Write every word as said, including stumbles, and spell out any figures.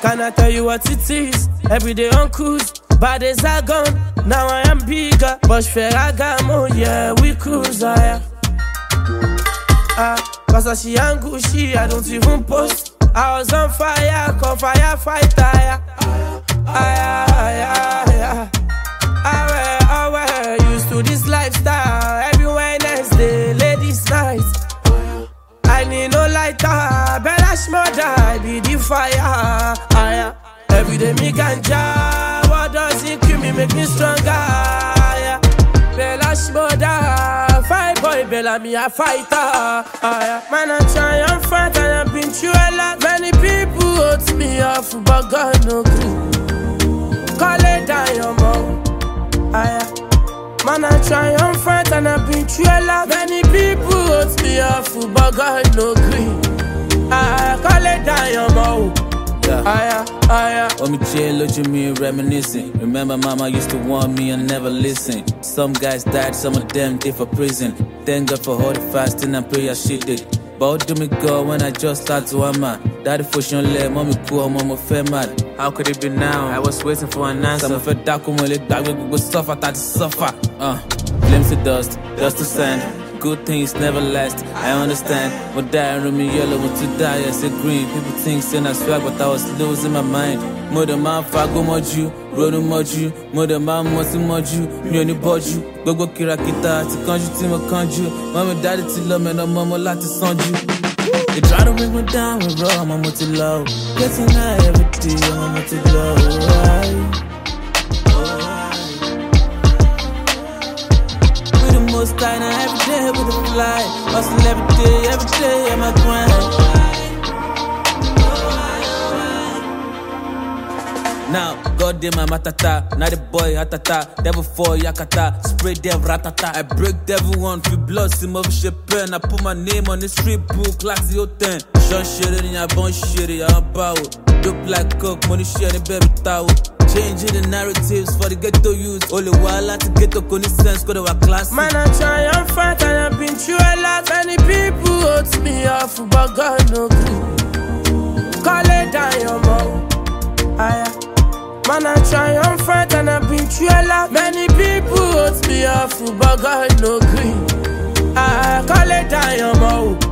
Can I tell you what it is? Every day on cruise, bad days are gone. Now I am bigger, but Ferragamo, yeah, we cruise, ah, ah, cause I see Angushi, I don't even post. I was on fire, call firefighter, yeah. Ah, yeah, yeah, yeah. I wear, used to this lifestyle. Every Wednesday, ladies' night. I need no lighter, Bella Shmurda, I be the fire. Ah, yeah. Every day me ganja, what doesn't kill me make me stronger. Yeah. Bella Shmurda, fight boy, Bella me a fighter. Ah, yeah. Man I try and fight and I've been through a lot. Many people hurt me off, but God no good. Call it down your mouth. Ah, yeah. Man, I try and fight and I've been through a lot. Many people hurt me off, but God no green. I call it down your mouth. Yeah. Aya, aya. Oh, me chill, look at me reminiscing. Remember, mama used to warn me and never listen. Some guys died, some of them did for prison. Thank God for all the fasting and prayer she did. But how do me go when I just start to hammer? Daddy for sure let mommy cool, mama fed mad. How could it be now? I was waiting for an answer. Some fed dark when let back we go suffer, that suffer. Uh, flames to dust, dust to sand. Good things never last, I understand. But die and me yellow, want to die, I say green. People think saying I swag, but I was losing my mind. Mother man, fago moju, road moju. Mother man, mosi moju, me only boju. Gogo kirakita, to conjure, team of conjure. Mommy, daddy, to love me, no mama, lot to sonju. They try to bring me down with raw, mama to low. Getting high every day, mama to low. We the most tight every day with the fly. Hustle every day, every day, I'm a grind. Now, God damn my matata, now the boy hatata, devil for yakata, spray devil ratata. I break devil one, free blood, sim of shit pen. I put my name on the street book, class zero ten. Sean shit in your bone shit, I'm power. Look like coke, money shit in baby towel. Changing the narratives for the ghetto youth. Only while I to get the sense, go to our class. Man, I try and fight and I've been through a lot. Many people hurt me off, but God no good. Call it down your mouth. Aya. Man, I try and fight and I've been through a lot. Many people hurt me off, but God no green. I call it down your mouth.